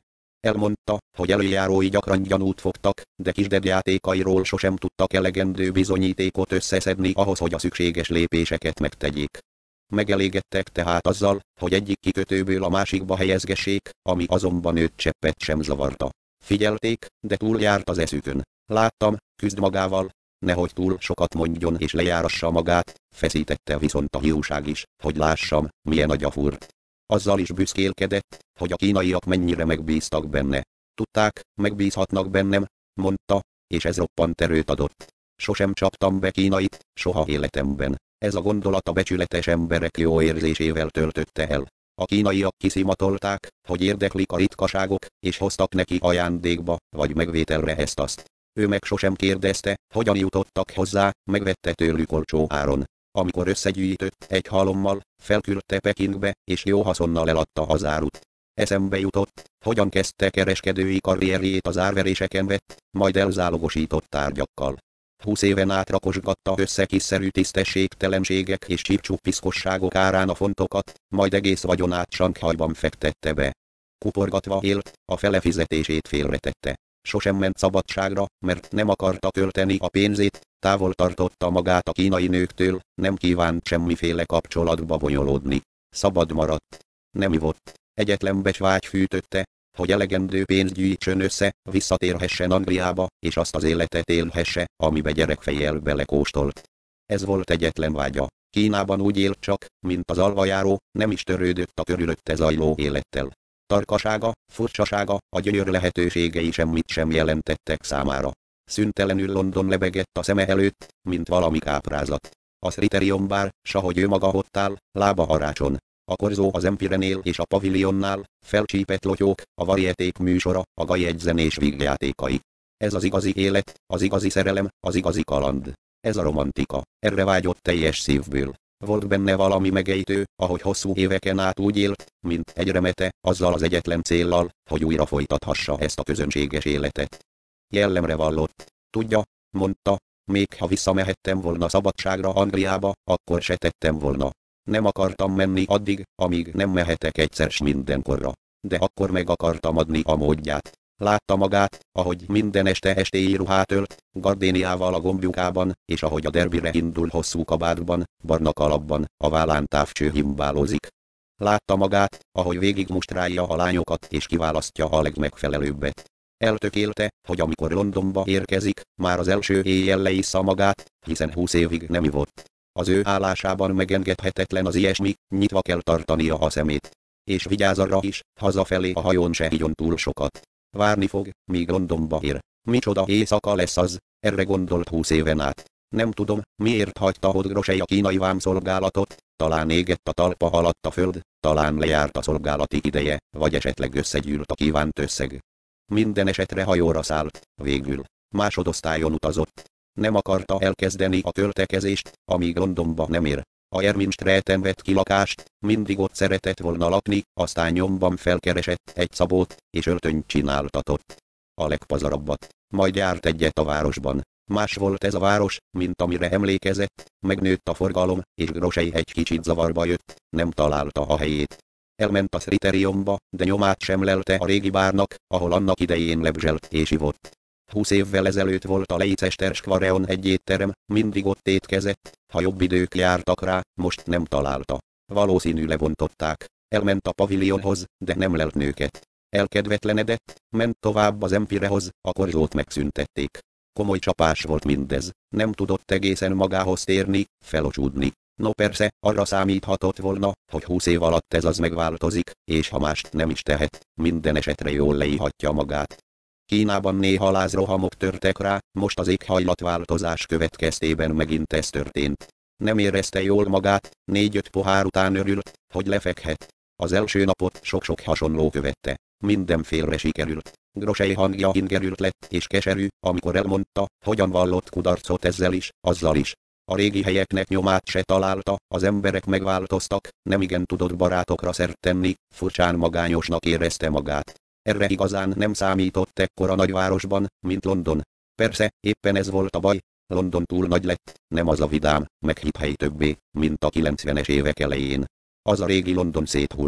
Elmondta, hogy előjárói gyakran gyanút fogtak, de Kisded játékairól sosem tudtak elegendő bizonyítékot összeszedni ahhoz, hogy a szükséges lépéseket megtegyék. Megelégedtek tehát azzal, hogy egyik kikötőből a másikba helyezgessék, ami azonban őt cseppet sem zavarta. Figyelték, de túljárt az eszükön. Láttam, küzd magával, nehogy túl sokat mondjon és lejárassa magát, feszítette viszont a hiúság is, hogy lássam, milyen agyafúrt. Azzal is büszkélkedett, hogy a kínaiak mennyire megbíztak benne. Tudták, megbízhatnak bennem, mondta, és ez roppant erőt adott. Sosem csaptam be kínait, soha életemben. Ez a gondolat a becsületes emberek jó érzésével töltötte el. A kínaiak kiszimatolták, hogy érdeklik a ritkaságok, és hoztak neki ajándékba, vagy megvételre ezt-azt. Ő meg sosem kérdezte, hogyan jutottak hozzá, megvette tőlük olcsó áron. Amikor összegyűjtött egy halommal, felküldte Pekingbe, és jó haszonnal eladta az árut. Eszembe jutott, hogyan kezdte kereskedői karrierjét az árveréseken vett, majd elzálogosított tárgyakkal. 20 éven át rakosgatta össze kiszerű tisztességtelenségek és csipcsupiszkosságok árán a fontokat, majd egész vagyonát Sanghajban fektette be. Kuporgatva élt, a fele fizetését félretette. Sosem ment szabadságra, mert nem akarta költeni a pénzét, távol tartotta magát a kínai nőktől, nem kívánt semmiféle kapcsolatba bonyolódni. Szabad maradt. Nem ivott. Egyetlen becsvágy fűtötte, hogy elegendő pénzt gyűjtsön össze, visszatérhessen Angliába, és azt az életet élhesse, amibe gyerekfejjel belekóstolt. Ez volt egyetlen vágya. Kínában úgy élt csak, mint az alvajáró, nem is törődött a körülötte zajló élettel. Tarkasága, furcsasága, a gyönyör lehetőségei semmit sem jelentettek számára. Szüntelenül London lebegett a szeme előtt, mint valami káprázat. A Criterion bár, sahogy ő maga ott áll, lába a rácson. A korzó az Empirenél és a Pavilionnál, felcsípett lotyók, a varieték műsora, a gajegyzenés vígjátékai. Ez az igazi élet, az igazi szerelem, az igazi kaland. Ez a romantika. Erre vágyott teljes szívből. Volt benne valami megejtő, ahogy hosszú éveken át úgy élt, mint egy remete, azzal az egyetlen céllal, hogy újra folytathassa ezt a közönséges életet. Jellemre vallott. Tudja, mondta, még ha visszamehettem volna szabadságra Angliába, akkor se tettem volna. Nem akartam menni addig, amíg nem mehetek egyszer s mindenkorra. De akkor meg akartam adni a módját. Látta magát, ahogy minden este estéi ruhát ölt, gardéniával a gombjukában, és ahogy a derbire indul hosszú kabátban, barna kalapban, a vállán távcső himbálózik. Látta magát, ahogy végig mustrálja a lányokat és kiválasztja a legmegfelelőbbet. Eltökélte, hogy amikor Londonba érkezik, már az első éjjel leissza magát, hiszen 20 évig nem ivott. Az ő állásában megengedhetetlen az ilyesmi, nyitva kell tartania a szemét. És vigyázz arra is, hazafelé a hajón se higyon túl sokat. Várni fog, míg Londonba ér. Micsoda éjszaka lesz az, erre gondolt 20 éven át. Nem tudom, miért hagyta ott Grosey a kínai vámszolgálatot, talán égett a talpa alatt a föld, talán lejárt a szolgálati ideje, vagy esetleg összegyűlt a kívánt összeg. Minden esetre hajóra szállt, végül. Másodosztályon utazott. Nem akarta elkezdeni a költekezést, amíg Londonba nem ér. A Erminstréten vett ki lakást, mindig ott szeretett volna lakni, aztán nyomban felkeresett egy szabót, és öltönyt csináltatott. A legpazarabbat. Majd járt egyet a városban. Más volt ez a város, mint amire emlékezett, megnőtt a forgalom, és Grosey egy kicsit zavarba jött, nem találta a helyét. Elment a Criteriumba, de nyomát sem lelte a régi bárnak, ahol annak idején lebzselt és ivott. 20 évvel ezelőtt volt a Leicester Squareon egy étterem, mindig ott étkezett, ha jobb idők jártak rá, most nem találta. Valószínű levontották. Elment a pavilionhoz, de nem lelt nőket. Elkedvetlenedett, ment tovább az Empirehoz, a korzót megszüntették. Komoly csapás volt mindez, nem tudott egészen magához térni, felocsúdni. No persze, arra számíthatott volna, hogy 20 év alatt ez az megváltozik, és ha mást nem is tehet, minden esetre jól leíhatja magát. Kínában néha lázrohamok törtek rá, most az éghajlatváltozás következtében megint ez történt. Nem érezte jól magát, 4-5 pohár után örült, hogy lefekhet. Az első napot sok-sok hasonló követte. Minden félre sikerült. Grosey hangja ingerült lett és keserű, amikor elmondta, hogyan vallott kudarcot ezzel is, azzal is. A régi helyeknek nyomát se találta, az emberek megváltoztak, nemigen tudott barátokra szert tenni, furcsán magányosnak érezte magát. Erre igazán nem számított ekkora nagyvárosban, mint London. Persze, éppen ez volt a baj, London túl nagy lett, nem az a vidám, meg hip hely többé, mint a 90-es évek elején. Az a régi London széthult.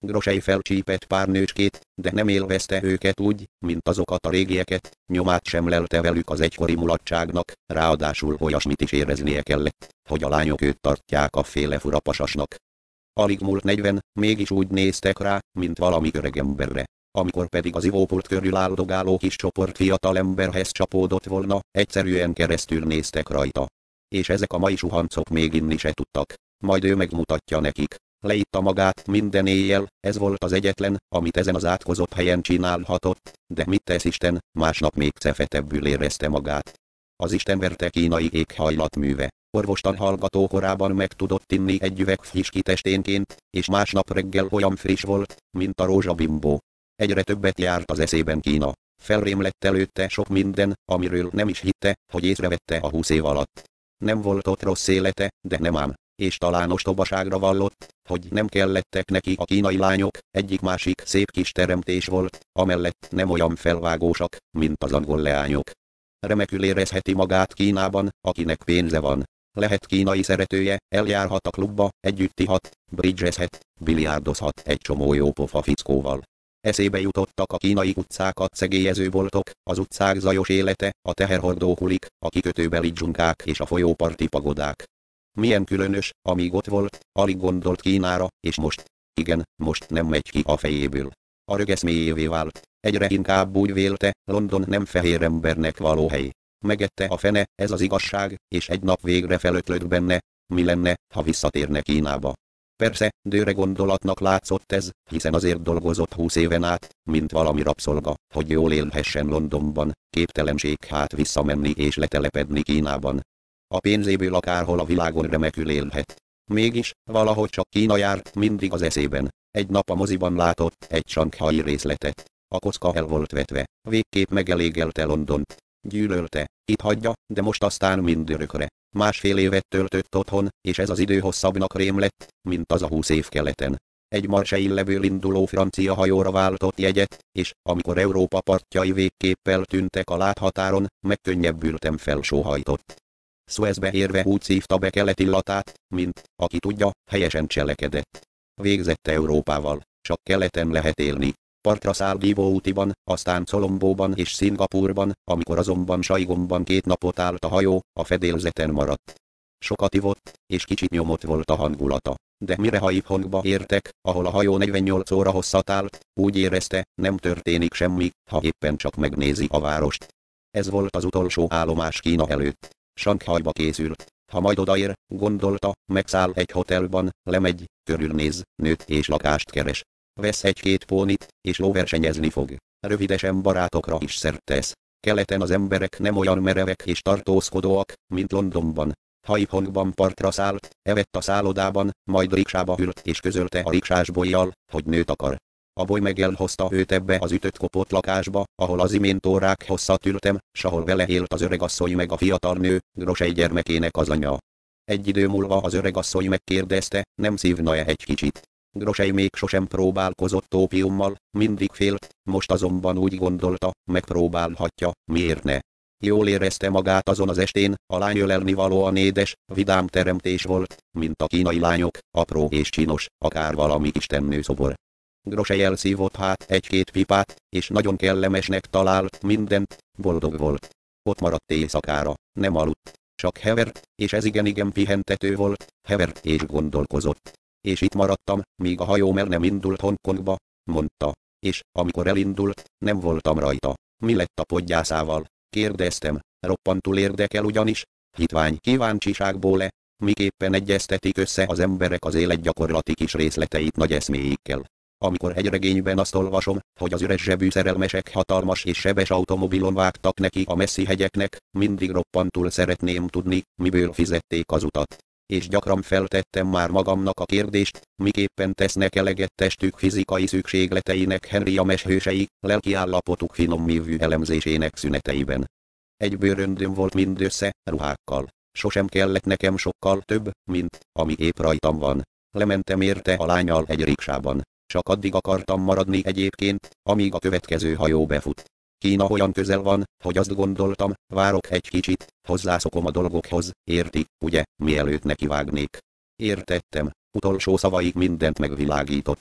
Grosej felcsípett pár nőcskét, de nem élvezte őket úgy, mint azokat a régieket, nyomát sem lelte velük az egykori mulatságnak, ráadásul olyasmit is éreznie kellett, hogy a lányok őt tartják a féle fura pasasnak. Alig múlt 40, mégis úgy néztek rá, mint valami öregemberre. Amikor pedig az ivópult körül áldogáló kis csoport fiatalemberhez csapódott volna, egyszerűen keresztül néztek rajta. És ezek a mai suhancok még inni se tudtak. Majd ő megmutatja nekik. Leitta magát minden éjjel, ez volt az egyetlen, amit ezen az átkozott helyen csinálhatott, de mit tesz Isten, másnap még cefetebbül érezte magát. Az istenverte kínai éghajlatműve. Orvostan hallgató korában meg tudott inni egy üveg friski testénként, és másnap reggel olyan friss volt, mint a rózsabimbó. Egyre többet járt az eszében Kína. Felrémlett előtte sok minden, amiről nem is hitte, hogy észrevette a 20 év alatt. Nem volt ott rossz élete, de nem ám, és talán ostobaságra vallott, hogy nem kellettek neki a kínai lányok, egyik-másik szép kis teremtés volt, amellett nem olyan felvágósak, mint az angol leányok. Remekül érezheti magát Kínában, akinek pénze van. Lehet kínai szeretője, eljárhat a klubba, együtt ihat, bridgezhet, biliárdozhat egy csomó jópofa fickóval. Eszébe jutottak a kínai utcákat szegélyező boltok, az utcák zajos élete, a teherhordó kulik, a kikötőbeli dzsunkák és a folyóparti pagodák. Milyen különös, amíg ott volt, alig gondolt Kínára, és most, igen, most nem megy ki a fejéből. A rögeszméjévé vált, egyre inkább úgy vélte, London nem fehér embernek való hely. Megette a fene, ez az igazság, és egy nap végre felötlött benne, mi lenne, ha visszatérne Kínába. Persze, dőre gondolatnak látszott ez, hiszen azért dolgozott 20 éven át, mint valami rabszolga, hogy jól élhessen Londonban, képtelenség hát visszamenni és letelepedni Kínában. A pénzéből akárhol a világon remekül élhet. Mégis, valahogy csak Kína járt mindig az eszében. Egy nap a moziban látott egy sanghai részletet. A kocka el volt vetve, végképp megelégelte Londont. Gyűlölte, itt hagyja, de most aztán mindörökre. Másfél évet töltött otthon, és ez az idő hosszabbnak rémlett, mint az a 20 év keleten. Egy Marseille-ből induló francia hajóra váltott jegyet, és amikor Európa partjai végképp eltűntek a láthatáron, megkönnyebbültem felsóhajtott. Suezbe érve úgy szívta be kelet illatát, mint, aki tudja, helyesen cselekedett. Végzett Európával, csak keleten lehet élni. Partra száll Djibouti-ban, aztán Colombóban és Szingapúrban, amikor azonban Saigonban 2 napot állt a hajó, a fedélzeten maradt. Sokat ivott, és kicsit nyomott volt a hangulata. De mire Haiphongba értek, ahol a hajó 48 óra hosszat állt, úgy érezte, nem történik semmi, ha éppen csak megnézi a várost. Ez volt az utolsó állomás Kína előtt. Sanghajba készült. Ha majd odaér, gondolta, megszáll egy hotelban, lemegy, körülnéz, nőt és lakást keres. Vesz 1-2 pónit, és lóversenyezni fog. Rövidesen barátokra is szert tesz. Keleten az emberek nem olyan merevek és tartózkodóak, mint Londonban. Haiphongban partra szállt, evett a szállodában, majd riksába ült és közölte a riksás bollyal, hogy nőt akar. A boly meg elhozta őt ebbe az ütött kopott lakásba, ahol az imént órák hosszat ültem, s ahol vele élt az öregasszony meg a fiatal nő, Grosej gyermekének az anyja. Egy idő múlva az öregasszony megkérdezte, nem szívna-e egy kicsit. Grosej még sosem próbálkozott ópiummal, mindig félt, most azonban úgy gondolta, megpróbálhatja, miért ne. Jól érezte magát azon az estén, a lány ölelni valóan édes, vidám teremtés volt, mint a kínai lányok, apró és csinos, akár valami istennő szobor. Grosej elszívott hát 1-2 pipát, és nagyon kellemesnek talált mindent, boldog volt. Ott maradt éjszakára, nem aludt, csak hevert, és ez igen pihentető volt, hevert és gondolkozott. És itt maradtam, míg a hajóm el nem indult Hongkongba, mondta. És, amikor elindult, nem voltam rajta. Mi lett a podgyászával? Kérdeztem. Roppantul érdekel ugyanis. Hitvány kíváncsiságból miképpen egyeztetik össze az emberek az életgyakorlati kis részleteit nagy eszméikkel. Amikor egy regényben azt olvasom, hogy az üres zsebű szerelmesek hatalmas és sebes automobilon vágtak neki a messzi hegyeknek, mindig roppantul szeretném tudni, miből fizették az utat. És gyakran feltettem már magamnak a kérdést, miképpen tesznek eleget testük fizikai szükségleteinek Henry James hősei, lelkiállapotuk finom mívű elemzésének szüneteiben. Egy bőröndöm volt mindössze, ruhákkal. Sosem kellett nekem sokkal több, mint ami épp rajtam van. Lementem érte a lánnyal egy riksában. Csak addig akartam maradni egyébként, amíg a következő hajó befut. Kína olyan közel van, hogy azt gondoltam, várok egy kicsit, hozzászokom a dolgokhoz, érti, ugye, mielőtt nekivágnék. Értettem, utolsó szavaik mindent megvilágítottak.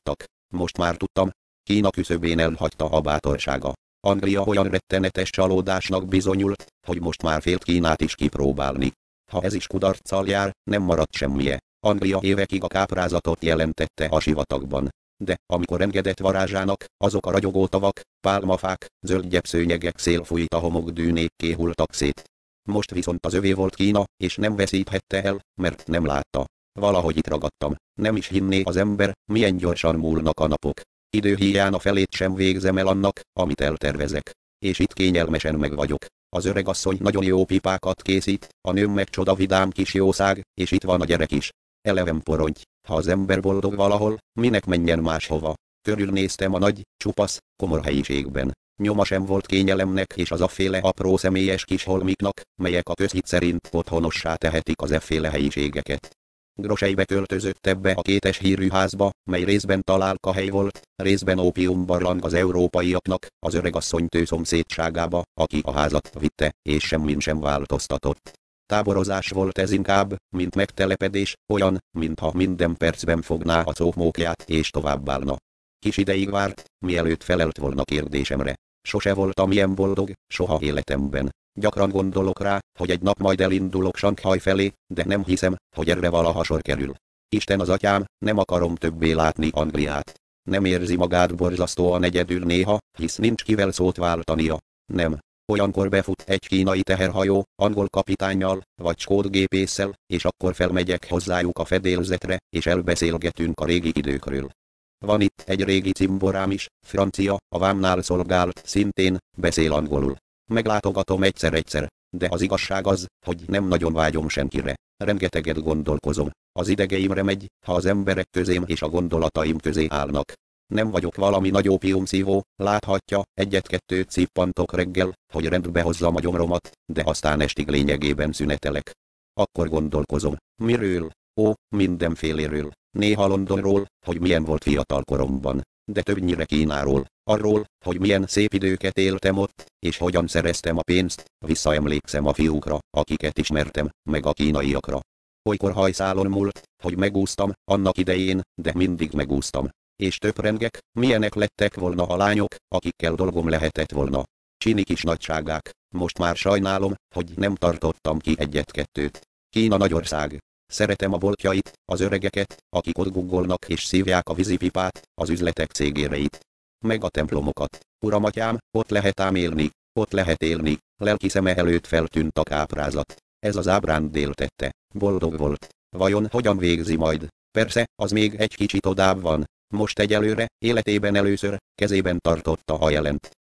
most már tudtam. Kína küszöbén elhagyta a bátorsága. Anglia olyan rettenetes csalódásnak bizonyult, hogy most már félt Kínát is kipróbálni. Ha ez is kudarccal jár, nem maradt semmije. Anglia évekig a káprázatot jelentette a sivatagban. De, amikor engedett varázsának, azok a ragyogó tavak, pálmafák, zöld gyepszőnyegek szélfújta homokdűnékké hulltak szét. Most viszont az övé volt Kína, és nem veszíthette el, mert nem látta. Valahogy itt ragadtam. Nem is hinné az ember, milyen gyorsan múlnak a napok. Időhiány a felét sem végzem el annak, amit eltervezek. És itt kényelmesen meg vagyok. Az öregasszony nagyon jó pipákat készít, a nőm meg csoda vidám kis jószág, és itt van a gyerek is. Eleven poronty, ha az ember boldog valahol, minek menjen máshova. Körülnéztem a nagy, csupasz, komor helyiségben. Nyoma sem volt kényelemnek és az afféle apró személyes kis holmiknak, melyek a közhit szerint otthonossá tehetik az efféle helyiségeket. Groseibe költözött ebbe a kétes hírű házba, mely részben találkahely volt, részben ópiumbarlang az európaiaknak, az öregasszony szomszédságába, aki a házat vitte, és semmin sem változtatott. Táborozás volt ez inkább, mint megtelepedés, olyan, mintha minden percben fogná a cókmókját és továbbállna. Kis ideig várt, mielőtt felelt volna kérdésemre. Sose voltam ilyen boldog, soha életemben. Gyakran gondolok rá, hogy egy nap majd elindulok Sanghaj felé, de nem hiszem, hogy erre valaha sor kerül. Isten az atyám, nem akarom többé látni Angliát. Nem érzi magát borzasztóan egyedül néha, hisz nincs kivel szót váltania. Nem. Olyankor befut egy kínai teherhajó, angol kapitánnyal, vagy skót gépésszel, és akkor felmegyek hozzájuk a fedélzetre, és elbeszélgetünk a régi időkről. Van itt egy régi cimborám is, francia, a vámnál szolgált, szintén, beszél angolul. Meglátogatom egyszer-egyszer, de az igazság az, hogy nem nagyon vágyom senkire. Rengeteget gondolkozom. Az idegeimre megy, ha az emberek közém és a gondolataim közé állnak. Nem vagyok valami nagy ópiumszívó, láthatja, egyet-kettőt szippantok reggel, hogy rendbe hozzam a gyomromat, de aztán estig lényegében szünetelek. Akkor gondolkozom, miről? Ó, mindenféléről. Néha Londonról, hogy milyen volt fiatal koromban, de többnyire Kínáról, arról, hogy milyen szép időket éltem ott, és hogyan szereztem a pénzt, visszaemlékszem a fiúkra, akiket ismertem, meg a kínaiakra. Olykor hajszálon múlt, hogy megúsztam, annak idején, de mindig megúsztam. És töprengek, milyenek lettek volna a lányok, akikkel dolgom lehetett volna. Csini kis nagyságák, most már sajnálom, hogy nem tartottam ki egyet-kettőt. Kína nagy ország. Szeretem a boltjait, az öregeket, akik ott guggolnak és szívják a vízipipát, az üzletek cégéreit. Meg a templomokat. Uram atyám, ott lehet ám élni, ott lehet élni, lelki szeme előtt feltűnt a káprázat. Ez az ábránd déltette. Boldog volt. Vajon hogyan végzi majd? Persze, az még egy kicsit odább van. Most egyelőre, életében először, kezében tartotta a jelent.